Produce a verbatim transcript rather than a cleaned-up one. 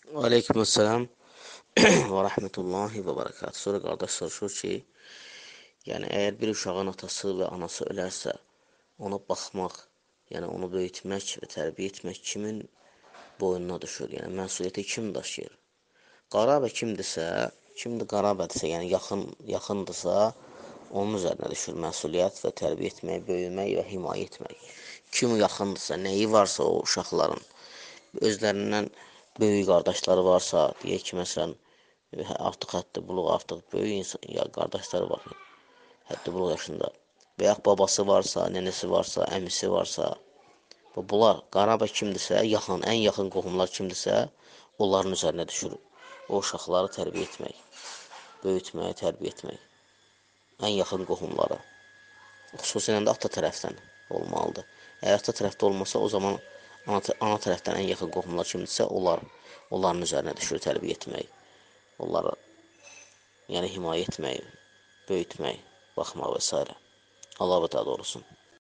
Aleykümselam və rəhmətullahi və bərəkət. Sonra qardaş soruşur ki, yəni əgər bir uşağın atası və anası ölərsə, ona baxmaq, yəni onu böyütmək və tərbiyə etmək kimin boynuna düşür? Yəni məsuliyyəti kim daşıyır? Qarabə kimdirsə, kimdir qarabədirsə, yəni yaxın, yaxındırsa, onun üzərinə düşür məsuliyyət və tərbiyə etmək, böyümək və himayə etmək. Kim yaxındırsa, nəyi varsa o uşaqların, özlərindən böyük qardaşları varsa, deyək ki, məsələn, artıq həddi buluq, artıq böyük insan, ya qardaşları var, həddi buluq yaşında, və yaxud babası varsa, nənəsi varsa, əmisi varsa, bunlar, qarabə kimdirsə, yaxın, ən yaxın qohumlar kimdirsə, onların üzərinə düşür o uşaqları tərbiyə etmək, böyütmək, tərbiyə etmək, ən yaxın qohumları, xüsusilə də ata tərəfdən olmalıdır. Əgər ata tərəfdə olmasa, o zaman ana, ana tərəfdən ən yaxın qohumlar kimdirsə, onlar, onların üzərinə düşür tərbiyə etmək, onları, yəni himayə etmək, böyütmək, baxmaq və s. Allah və daha doğrusun.